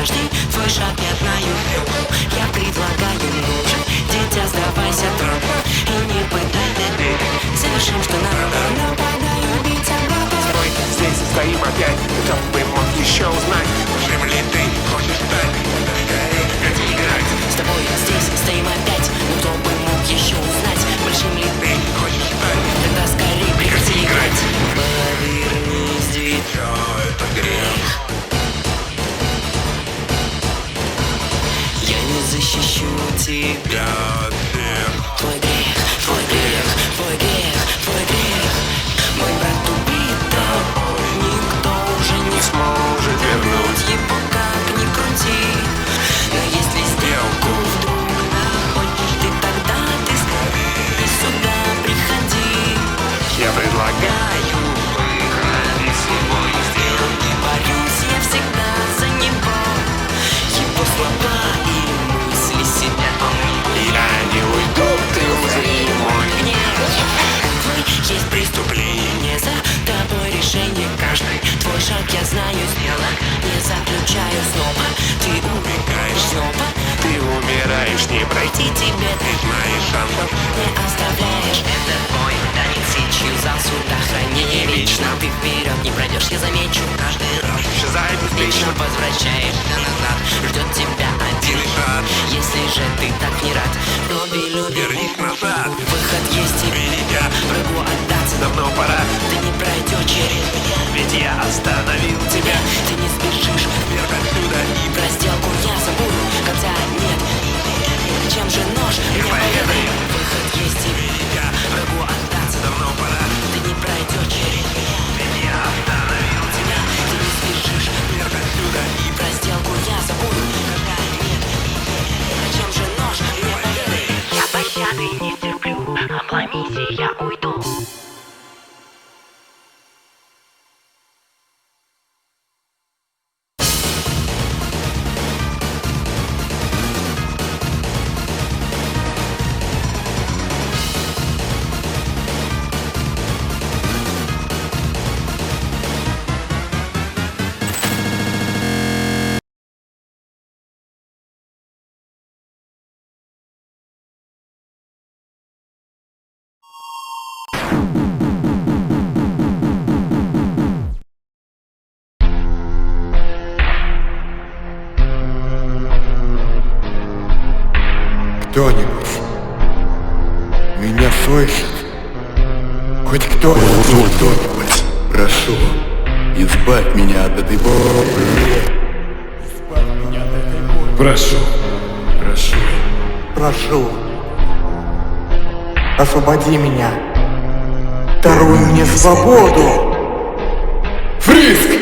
каждый твой шаг я знаю. Я предлагаю лучше, дитя, сдавайся трудно и не пытай меня. Совершим, что надо, нападай, убить обратно. Стой, здесь стоим опять. Кто бы мог еще узнать? Можем ли ты хочешь стать? Хотим играть. С тобой здесь стоим опять. Но кто бы мог еще узнать? Большим ли Ты хочешь стать? тогда скорее прекрати играть. Повернись, Все это грех. я не защищу тебя. Твой грех, твой грех, твой грех, твой грех. Мой брат убит, никто уже не Сможет вернуть. его, как ни крути. Но если сделку вдруг находишь ты, тогда ты скорее сюда приходи. Я предлагаю. Выходи с него и сделки. Борюсь я всегда за него. Его слова и мысли сидят во мне. Я не уйду, ты узри мой гнев. Твой есть преступление, за тобой решение каждый. Твой шаг я знаю, сделан, не заключаю снова. Ты убегаешь снова, Ты умираешь, не пройти. пройти тебе Ты знаешь шансов. не оставляешь. Это твой танец, чью за суда хранение вечно. Ты вперед не пройдешь, я замечу. Каждый раз Исчезает вечно беспечно. возвращаешься назад. Ждет тебя один шаг. Если же ты так не рад, люби. Вернись назад. Выход есть и Велика. врагу отдаться. Давно пора. Ты не пройдешь через меня, Ведь я остановил тебя. ты не спешишь. Вверх отсюда. Про сделку я забуду, конца нет. Чем же нож мне поведай? Выход есть и Велика. врагу отдаться. Давно пора. Ты не пройдешь через меня, Ведь я остановил тебя. ты не спешишь. Вверх отсюда. Про сделку я забуду, конца нет. Чем же нож мне поведай? Я пощады не терплю, обломись и я уйду. Кто-нибудь меня слышит? Хоть кто-нибудь, прошу, избавь меня от этой боли. Прошу. Прошу, освободи меня, даруй мне свободу. Фриск!